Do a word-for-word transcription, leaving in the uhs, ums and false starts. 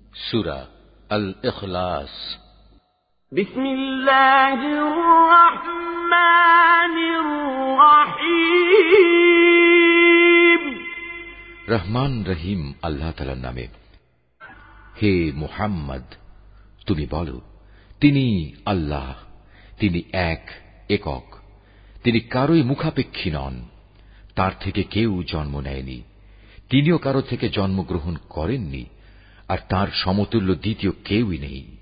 সূরা আল ইখলাস। বিসমিল্লাহির রহমানির রহিম। রহমান রহিম আল্লাহ তাআলার নামে। হে মুহাম্মদ, তুমি বলো, তিনি আল্লাহ, তিনি এক একক, তিনি কারোই মুখাপেক্ষী নন, তার থেকে কেউ জন্ম নেয়নি, তিনিও কারো থেকে জন্মগ্রহণ করেননি, আর তার সমতুল্য দ্বিতীয় কেউই নেই।